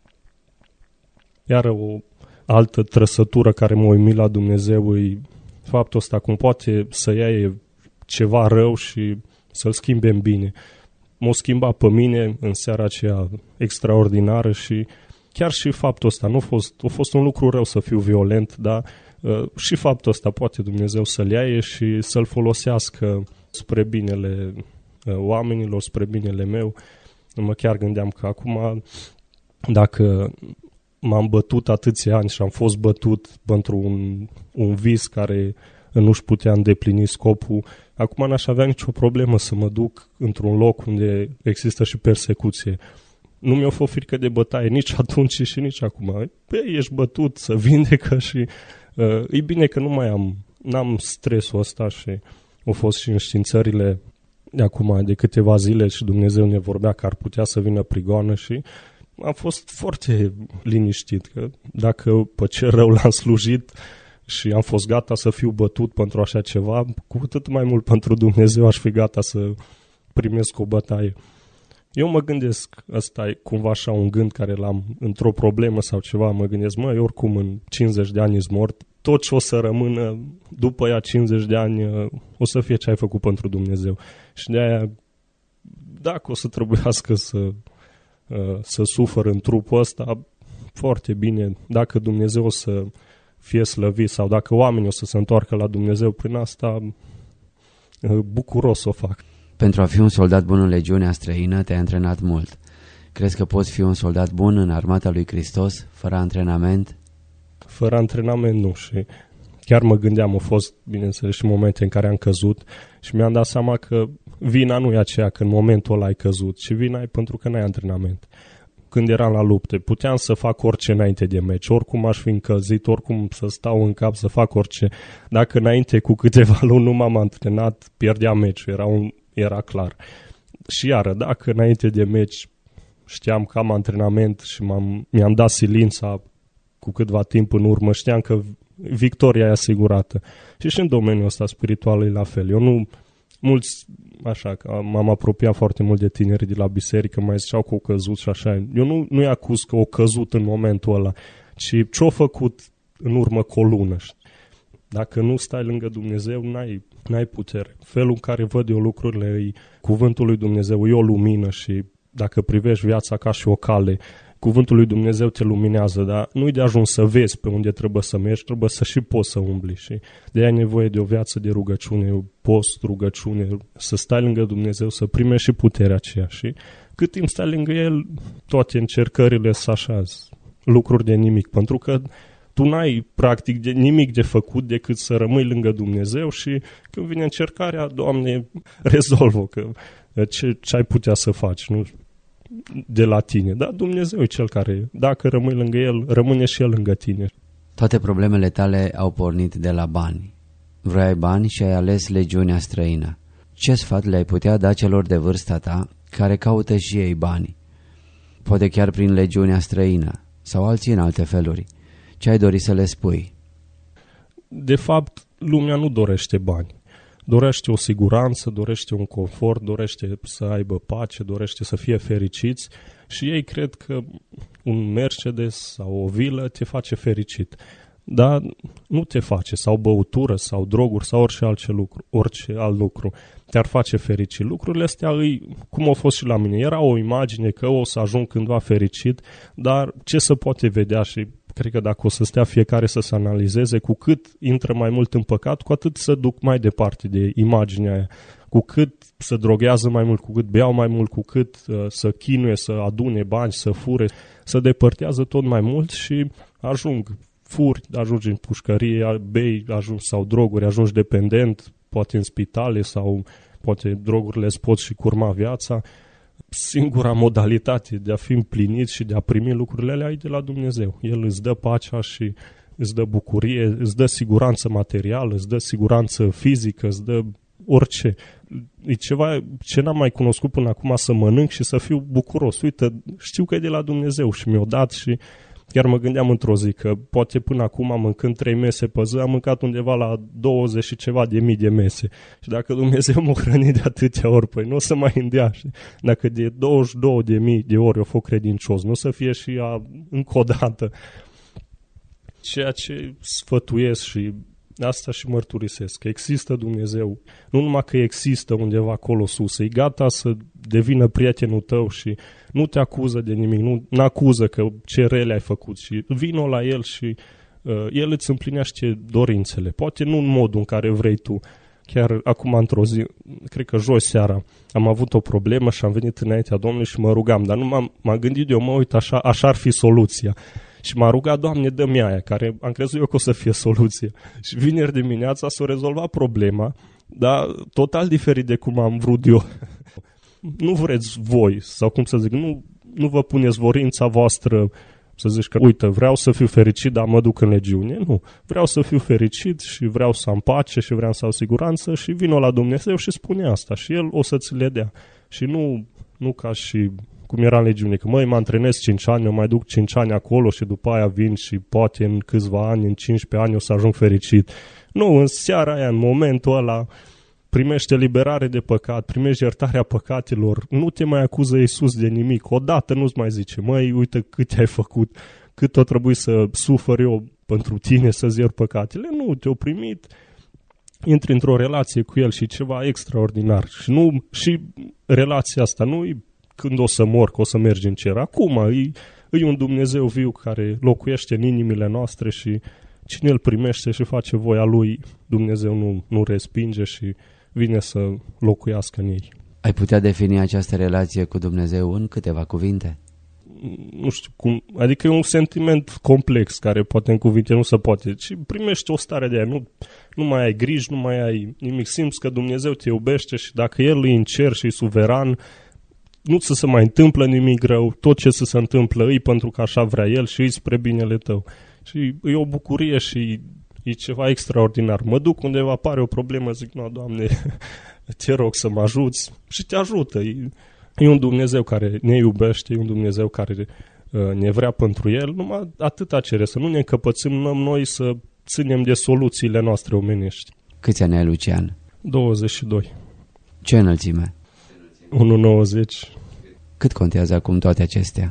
Speaker 2: Iar o altă trăsătură care m-a uimit la Dumnezeu e faptul ăsta, cum poate să ia ceva rău și să-l schimbe în bine. M-a schimbat pe mine în seara aceea extraordinară și chiar și faptul ăsta, nu a fost, a fost un lucru rău să fiu violent, dar uh, și faptul ăsta poate Dumnezeu să-l iaie și să-l folosească spre binele uh, oamenilor, spre binele meu. Mă chiar gândeam că acum, dacă m-am bătut atâția ani și am fost bătut pentru un, un vis care nu-și putea îndeplini scopul, acum n-aș avea nicio problemă să mă duc într-un loc unde există și persecuție. Nu mi-a fost frică de bătaie nici atunci și nici acum. Păi, ești bătut, să vindecă și uh, e bine că nu mai am, n-am stresul ăsta și au fost și înștiințările de acum de câteva zile și Dumnezeu ne vorbea că ar putea să vină prigoană și am fost foarte liniștit că dacă pe ce rău l-am slujit și am fost gata să fiu bătut pentru așa ceva, cu atât mai mult pentru Dumnezeu aș fi gata să primesc o bătaie. Eu mă gândesc, ăsta e cumva așa un gând care l-am într-o problemă sau ceva, mă gândesc, măi, oricum în cincizeci de ani ești mort, tot ce o să rămână după ea cincizeci de ani o să fie ce ai făcut pentru Dumnezeu. Și de aia, dacă o să trebuiască să, să sufăr în trupul ăsta, foarte bine, dacă Dumnezeu o să fie slăvit sau dacă oamenii o să se întoarcă la Dumnezeu prin asta, bucuros o fac.
Speaker 1: Pentru a fi un soldat bun în legiunea străină te-ai antrenat mult. Crezi că poți fi un soldat bun în armata lui Hristos fără antrenament?
Speaker 2: Fără antrenament nu și chiar mă gândeam, au fost, bineînțeles, și momente în care am căzut și mi-am dat seama că vina nu e aceea că în momentul ăla ai căzut, ci vina e pentru că n-ai antrenament. Când eram la lupte, puteam să fac orice înainte de meci, oricum aș fi încălzit, oricum să stau în cap să fac orice. Dacă înainte cu câteva luni nu m-am antrenat, pierdeam meciul, era, un, era clar. Și iară, dacă înainte de meci știam că am antrenament și m-am, mi-am dat silința cu câtva timp în urmă, știam că victoria e asigurată. Și și în domeniul ăsta spiritual e la fel. Eu nu... Mulți, așa, m-am apropiat foarte mult de tineri de la biserică, mai ziceau că au căzut și așa. Eu nu, nu-i acuz că au căzut în momentul ăla, ci ce-au făcut în urmă cu o lună. Dacă nu stai lângă Dumnezeu, n-ai, n-ai putere. Felul în care văd eu lucrurile, e cuvântul lui Dumnezeu, e o lumină și dacă privești viața ca și o cale, cuvântul lui Dumnezeu te luminează, dar nu-i de ajuns să vezi pe unde trebuie să mergi, trebuie să și poți să umbli și de aia ai nevoie de o viață de rugăciune, post, rugăciune, să stai lângă Dumnezeu, să primești și puterea aceea și cât timp stai lângă El, toate încercările sunt așa, lucruri de nimic, pentru că tu n-ai practic de nimic de făcut decât să rămâi lângă Dumnezeu și când vine încercarea, Doamne, rezolvă că ce, ce ai putea să faci, nu de la tine, dar Dumnezeu e Cel care, dacă rămâi lângă El, rămâne și El lângă tine.
Speaker 1: Toate problemele tale au pornit de la bani. Vroiai bani și ai ales legiunea străină. Ce sfat le-ai putea da celor de vârsta ta care caută și ei bani? poate chiar prin legiunea străină sau alții în alte feluri. Ce ai dori să le spui?
Speaker 2: De fapt, lumea nu dorește bani. Dorește o siguranță, dorește un confort, dorește să aibă pace, dorește să fie fericiți și ei cred că un Mercedes sau o vilă te face fericit. Dar nu te face, sau băutură, sau droguri, sau orice alt lucru, orice alt lucru te-ar face fericit. Lucrurile astea, îi, cum au fost și la mine, era o imagine că o să ajung cândva fericit, dar ce se poate vedea și cred că dacă o să stea fiecare să se analizeze, cu cât intră mai mult în păcat, cu atât se duc mai departe de imaginea aia. Cu cât se droghează mai mult, cu cât beau mai mult, cu cât uh, să chinuie, să adune bani, să fure, să depărtează tot mai mult și ajung furi, ajungi în pușcărie, bei, ajungi sau droguri, ajungi dependent, poate în spitale sau poate drogurile îți pot și curma viața. Singura modalitate de a fi împlinit și de a primi lucrurile alea e de la Dumnezeu. El îți dă pacea și îți dă bucurie, îți dă siguranță materială, îți dă siguranță fizică, îți dă orice. E ceva ce n-am mai cunoscut până acum, să mănânc și să fiu bucuros. Uite, știu că e de la Dumnezeu și mi-o dat și chiar mă gândeam într-o zi că poate până acum mâncând trei mese pe zi, am mâncat undeva la douăzeci și ceva de mii de mese. Și dacă Dumnezeu m-a hrănit de atâtea ori, păi nu o să mai îndea. Dacă de douăzeci și două de mii de ori o fost credincios, nu o să fie și a, încă o dată. Ceea ce sfătuiesc și asta și mărturisesc, că există Dumnezeu. Nu numai că există undeva acolo sus, e gata să devină prietenul tău și nu te acuză de nimic, nu acuză că ce rele ai făcut și vino la El și uh, El îți împlinește dorințele. Poate nu în modul în care vrei tu. Chiar acum într-o zi, cred că joi seara, am avut o problemă și am venit înaintea Domnului și mă rugam, dar nu m-am, m-am gândit eu, mă uit, așa, așa ar fi soluția. Și m-a rugat, Doamne, dă-mi aia, care am crezut eu că o să fie soluție. Și vineri dimineața s-a rezolvat problema, dar total diferit de cum am vrut eu. Nu vreți voi, sau cum să zic, nu, nu vă puneți voința voastră să zici că, uite, vreau să fiu fericit, dar mă duc în legiune. Nu, vreau să fiu fericit și vreau să am pace și vreau să am siguranță și vino la Dumnezeu și spune asta și El o să ți le dea. Și nu, nu ca și cum era în legiune, că măi, mă antrenez cinci ani, eu mai duc cinci ani acolo și după aia vin și poate în câțiva ani, în cincisprezece ani o să ajung fericit. Nu, în seara aia, în momentul ăla, primește liberare de păcat, primești iertarea păcatelor, nu te mai acuză Iisus de nimic, odată nu-ți mai zice, măi, uite cât ai făcut, cât tot trebuie să sufăr eu pentru tine să-ți iert păcatele. Nu, te-o primit, intri într-o relație cu El și ceva extraordinar. Și, nu, și relația asta nu e când o să mor, că o să mergi în cer. Acum e, e un Dumnezeu viu care locuiește în inimile noastre și cine îl primește și face voia Lui, Dumnezeu nu, nu respinge și vine să locuiască în ei.
Speaker 1: Ai putea defini această relație cu Dumnezeu în câteva cuvinte?
Speaker 2: Nu știu cum, adică e un sentiment complex care poate în cuvinte nu se poate. Și primești o stare de aia, nu, nu mai ai griji, nu mai ai nimic, simți că Dumnezeu te iubește și dacă El e în cer și e suveran, nu ți se mai întâmplă nimic rău, tot ce se întâmplă e pentru că așa vrea El și e spre binele tău. Și e o bucurie și e ceva extraordinar. Mă duc undeva, apare o problemă, zic, nu, Doamne, te rog să mă ajuți și te ajută. E, e un Dumnezeu care ne iubește, e un Dumnezeu care uh, ne vrea pentru El, numai atâta cere, să nu ne încăpățăm noi să ținem de soluțiile noastre omenești.
Speaker 1: Câți ani ai, Lucian?
Speaker 2: douăzeci și doi.
Speaker 1: Ce înălțime?
Speaker 2: unu virgulă nouăzeci.
Speaker 1: Cât contează acum toate acestea?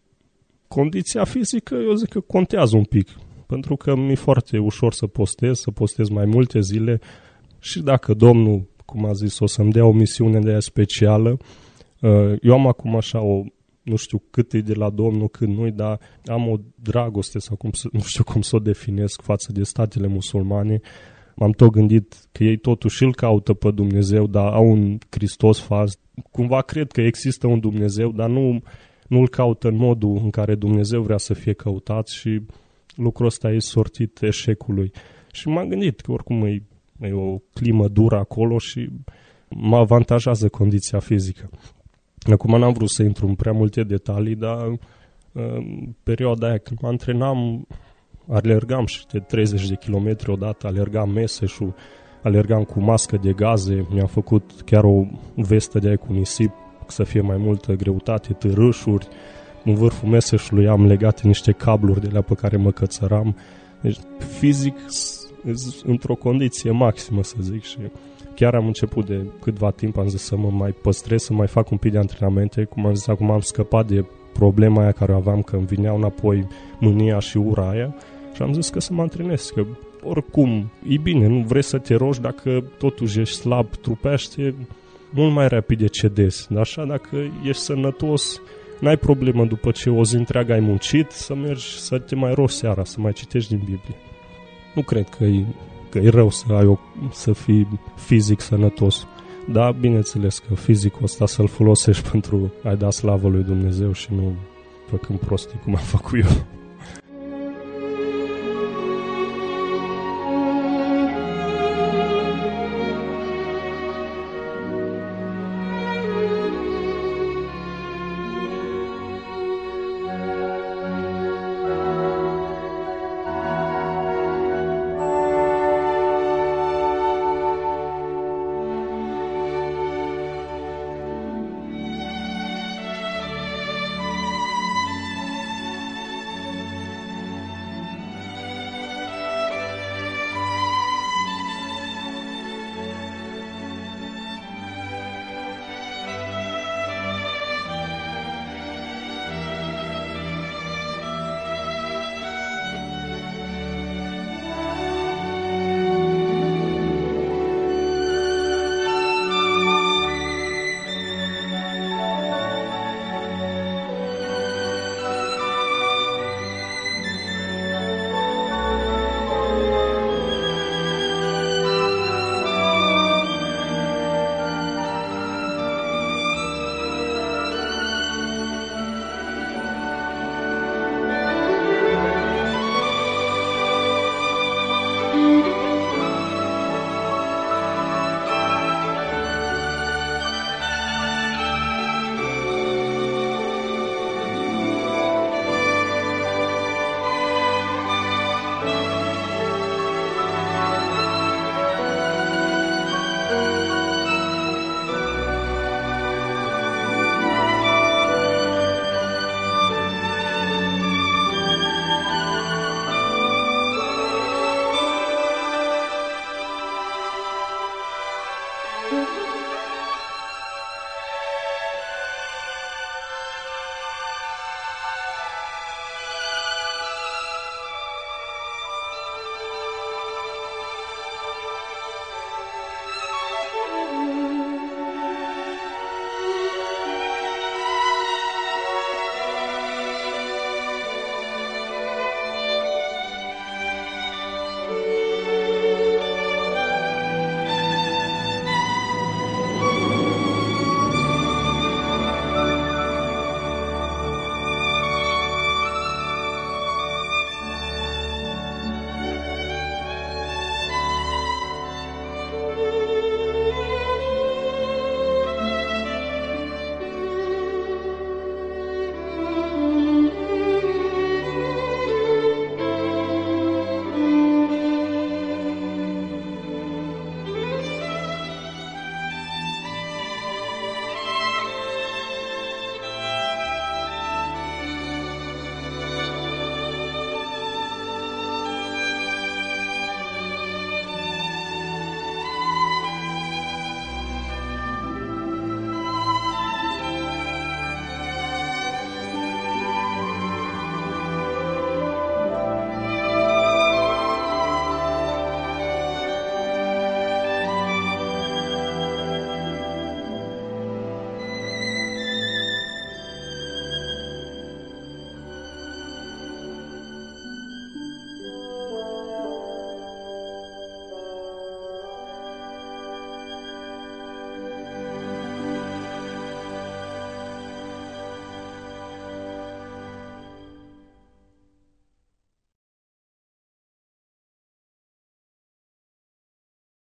Speaker 2: Condiția fizică, eu zic că contează un pic, pentru că mi-e foarte ușor să postez, să postez mai multe zile și dacă Domnul, cum a zis, o să-mi dea o misiune de aia specială, eu am acum așa o, nu știu cât e de la Domnul, cât nu, dar am o dragoste sau cum să, nu știu cum să o definesc față de statele musulmane. M-am tot gândit că ei totuși îl caută pe Dumnezeu, dar au un Hristos fals. Cumva cred că există un Dumnezeu, dar nu, nu îl caută în modul în care Dumnezeu vrea să fie căutat și lucrul ăsta e sortit eșecului. Și m-am gândit că oricum e, e o climă dură acolo și mă avantajează condiția fizică. Acum n-am vrut să intru în prea multe detalii, dar în perioada aia când mă antrenam, alergam și de treizeci de kilometri odată, alergam meseșul, alergam cu mască de gaze, mi-am făcut chiar o vestă de aia cu nisip, să fie mai multă greutate, târâșuri, în vârful meseșului am legate niște cabluri de la pe care mă cățăram. Deci fizic într-o condiție maximă, să zic, și chiar am început de câtva timp, am zis să mă mai păstrez, să mai fac un pic de antrenamente. Cum am zis, acum am scăpat de problema aia care o aveam, că îmi vineau înapoi mânia și ura aia, și am zis că să mă antrenez, că oricum e bine, nu vrei să te rogi, dacă totuși ești slab trupește, mult mai rapid decedezi. Dar așa, dacă ești sănătos, n-ai problemă după ce o zi întreagă ai muncit, să mergi să te mai rogi seara, să mai citești din Biblie. Nu cred că e, că e rău să, ai o, să fii fizic sănătos. Dar, bineînțeles că fizicul ăsta să-l folosești pentru a-i da slavă lui Dumnezeu și nu făcând prostii cum am făcut eu.
Speaker 3: Thank you.